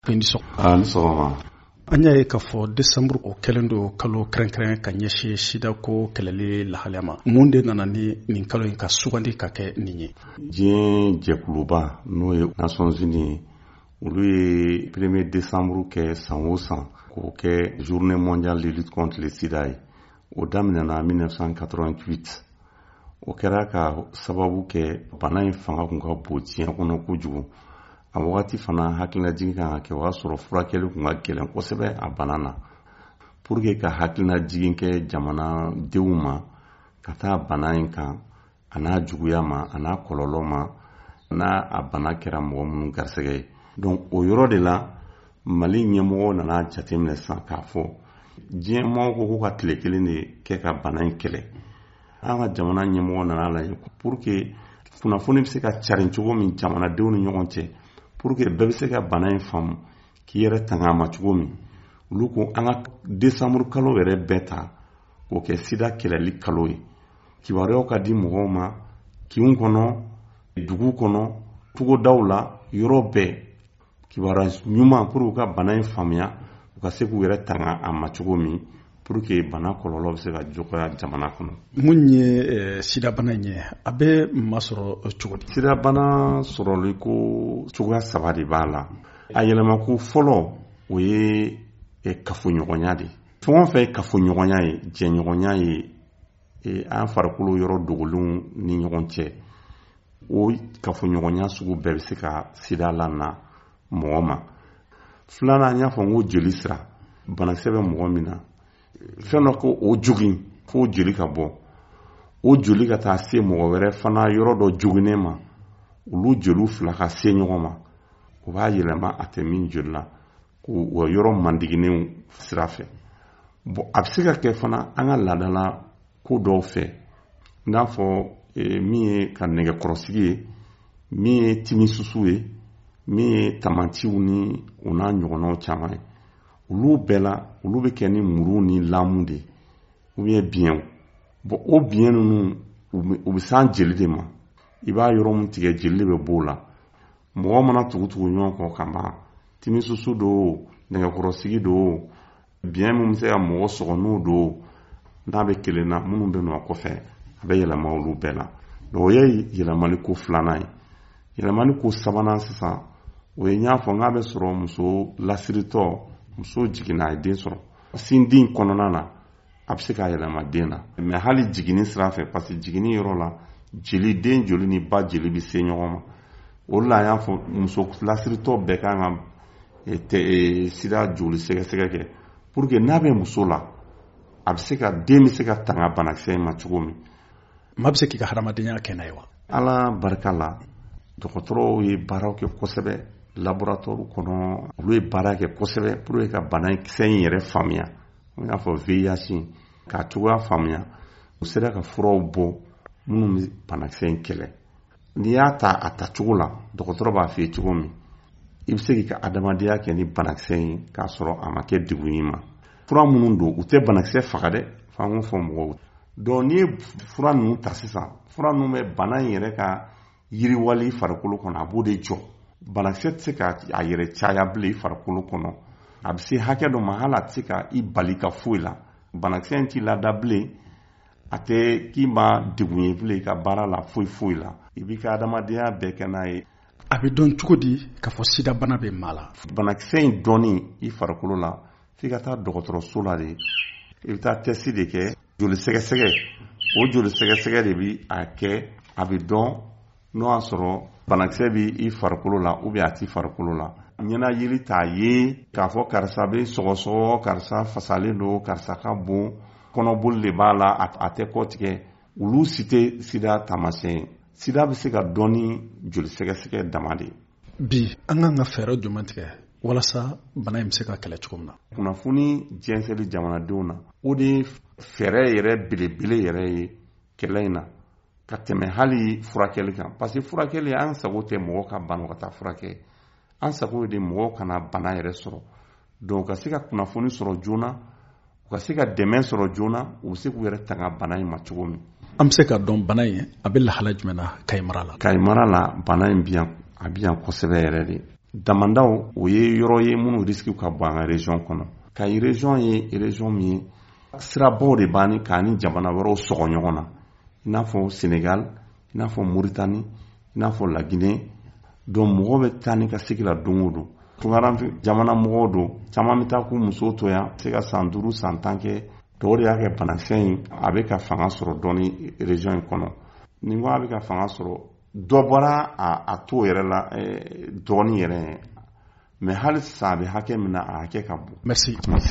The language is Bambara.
Ni sɔgɔma. An y'a ye k'a fɔ décembre o kɛlen don kalo kɛrɛnkɛrɛn ka ɲɛsin sida ko kɛlɛli lahalaya ma. Mun de nana ni nin kalo in ka sugandi ka kɛ nin ye? Diɲɛ jɛkuluba n'o ye Nations Unies olu ye 1er décembre kɛ san o san k'o kɛ journée mondiale de lutte contre le sida ye. O daminɛna 1988. O kɛra ka sababu kɛ bana in fanga kun ka bon diɲɛ kɔnɔ kojugu. A wagati fana hakililajigin kan ka kɛ o y'a sɔrɔ furakɛli kun ka gɛlɛn kosɛbɛ a bana na. Pour que ka hakililajigin kɛ jamana denw ma ka taa bana in kan a n'a juguya ma a n'a kɔlɔlɔ ma n'a a bana kɛra mɔgɔ minnu garisɛgɛ ye. Donc o yɔrɔ de la Mali ɲɛmɔgɔ nana jateminɛ sisan k'a fɔ diɲɛmɔgɔ ko k'u ka tile kelen de kɛ ka bana in kɛlɛ. An ka jamana ɲɛmɔgɔ nana lajɛ pour que kunnafoni bɛ se ka carin cogo min jamanadenw ni ɲɔgɔn cɛ pour que bɛɛ bɛ se ka bana in faamu k'i yɛrɛ tanga ma cogo min. Olu ko an ka décembre kalo yɛrɛ bɛɛ ta k'o kɛ sida kɛlɛli kalo ye. Kibaruyaw ka di mɔgɔw ma kinw kɔnɔ, dugu kɔnɔ, togodaw la, yɔrɔ bɛɛ. Kibaruya ɲuman pour u ka bana in faamuya u ka se k'u yɛrɛ tanga a ma cogo min pour que bana kɔlɔlɔ bɛ se ka dɔgɔya jamana kɔnɔ. Mun ye sida bana in ye a bɛ maa sɔrɔ cogo di? Sida bana sɔrɔli ko cogoya saba de b'a la. A yɛlɛmako fɔlɔ o ye kafoɲɔgɔnya de. Fɛn o fɛn ye kafoɲɔgɔnya ye, jɛɲɔgɔnya ye, an farikolo yɔrɔ dogolenw ni ɲɔgɔn cɛ. O kafoɲɔgɔnya sugu bɛɛ bɛ se ka sida lana mɔgɔ ma. Filanan an y'a fɔ n ko joli sira banakisɛ bɛ mɔgɔ min na. Fɛn dɔ ko o jogin fo joli ka bɔ. O joli ka taa se mɔgɔ wɛrɛ fana yɔrɔ dɔ joginnen ma. Olu joliw fila ka se ɲɔgɔn ma. O b'a yɛlɛma a tɛ min joli la. K'o yɔrɔ mandiginenw sira fɛ. Bon a bɛ se ka kɛ fana an ka laadala ko dɔw fɛ. I n'a fɔ min ye ka nɛgɛkɔrɔsigi ye, min ye timisusu ye, min ye tamaciw ni o n'a ɲɔgɔnnaw caman ye. Olu bɛɛ la olu bɛ kɛ ni muru ni lamu de ou bien biyɛnw. Bon o biyɛn ninnu u bɛ s'an jeli de ma. I b'a yɔrɔ min tigɛ jeli de bɛ b'o la. Mɔgɔ mana tugu ɲɔgɔn kɔ ka ban timisusu do nɛgɛkɔrɔsigi do biyɛn min bɛ se ka mɔgɔ sɔgɔ n'o do n'a bɛ kelen na minnu bɛ nɔ kɔfɛ a bɛ yɛlɛma olu bɛɛ la. Donc o ye yɛlɛmali ko filanan ye. Yɛlɛmali ko sabanan sisan o ye n y'a fɔ n'a bɛ sɔrɔ muso lasiritɔ muso jiginna a ye den sɔrɔ. Sin din kɔnɔna na a bɛ se ka yɛlɛma den na. Mais hali jiginni sira fɛ parce que jiginni yɔrɔ la jeli den joli ni ba jeli bɛ se ɲɔgɔn ma. O la y'a fɔ muso lasiritɔ bɛɛ kan ka sida joli sɛgɛsɛgɛ kɛ pour que n'a bɛ muso la a bɛ se ka den bɛ se ka tanga banakisɛ in ma cogo min. Maa bɛ se k'i ka hadamadenya kɛ n'a ye wa? Ala barika la dɔgɔtɔrɔw ye baaraw kɛ kosɛbɛ. Laboratoire kɔnɔ olu ye baara kɛ kosɛbɛ pour que ka banakisɛ in yɛrɛ faamuya. I n'a fɔ VIH k'a cogoya faamuya. U sera ka furaw bɔ minnu bɛ banakisɛ in kɛlɛ. N'i y'a ta a ta cogo la dɔgɔtɔrɔ b'a f'i ye cogo min i bɛ se k'i ka adamadenya kɛ ni banakisɛ in k'a sɔrɔ a ma kɛ degun i ma. Fura minnu don u tɛ banakisɛ faga dɛ f'an k'o fɔ mɔgɔw. Donc n'i ye fura ninnu ta sisan fura ninnu bɛ bana in yɛrɛ ka yiriwali farikolo kɔnɔ a b'o de jɔ. Banakisɛ tɛ se ka a yɛrɛ caya bilen i farikolo kɔnɔ. A bɛ se hakɛ dɔ ma hali a tɛ se ka i bali ka foyi la. Banakisɛ in t'i lada bilen a tɛ k'i ma degun ye bilen i ka baara la foyi la. I b'i ka adamadenya bɛɛ kɛ n'a ye. A bɛ dɔn cogo di k'a fɔ sida bana bɛ maa la? Banakisɛ in dɔnni i farikolo la f'i ka taa dɔgɔtɔrɔso la de. I bɛ taa test de kɛ joli sɛgɛsɛgɛ. O joli sɛgɛsɛgɛ de bɛ a kɛ a bɛ dɔn n'o y'a sɔrɔ banakisɛ bɛ i farikolo la ou bien a t'i farikolo la. Ɲɛnajili t'a ye k'a fɔ karisa bɛ sɔgɔsɔgɔ karisa fasalen don karisa ka bon kɔnɔboli de b'a la a tɛ kɔ tigɛ. Olu si tɛ sida taamasiyɛn. Sida bɛ se ka dɔn ni joli sɛgɛsɛgɛ dama de. Bi an kan ka fɛɛrɛ jumɛn tigɛ walasa bana in bɛ se ka kɛlɛ cogo min na? Kunnafoni jɛnsɛnli jamanadenw na o de ye fɛɛrɛ yɛrɛ belebele yɛrɛ ye kɛlɛ in na ka tɛmɛ hali furakɛli kan. Parce que furakɛli an sago tɛ mɔgɔ ka bana ka taa furakɛ. An sago de mɔgɔw kana bana yɛrɛ sɔrɔ. Donc ka se ka kunnafoni sɔrɔ joona u ka se ka dɛmɛ sɔrɔ joona u bɛ se k'u yɛrɛ tanga bana in ma cogo min. An bɛ se ka dɔn bana in a bɛ lahala jumɛn na Kayi mara la? Kayi mara la bana in a bɛ yan kosɛbɛ yɛrɛ de. damandaw o ye yɔrɔ ye minnu risque ka bon an ka région kɔnɔ Kayi région ye région min ye sirabaw de b'ani k'a ni jamana wɛrɛw sɔgɔ ɲɔgɔn na i n'a fɔ Sénégal i n'a fɔ Mauritanie i n'a fɔ La Guinée donc mɔgɔw bɛ taa ni ka segin la don o don tunkaran jamana mɔgɔw don caman bɛ taa k'u musow to yan se ka san 5 san 10 kɛ dɔw de y'a kɛ banakisɛ in a bɛ ka fanga sɔrɔ dɔɔni région in kɔnɔ nin ko a bɛ ka fanga sɔrɔ dɔ bɔra a to yɛrɛ la dɔɔni yɛrɛ mais hali sisan a bɛ hakɛ min na a hakɛ ka bon. Merci.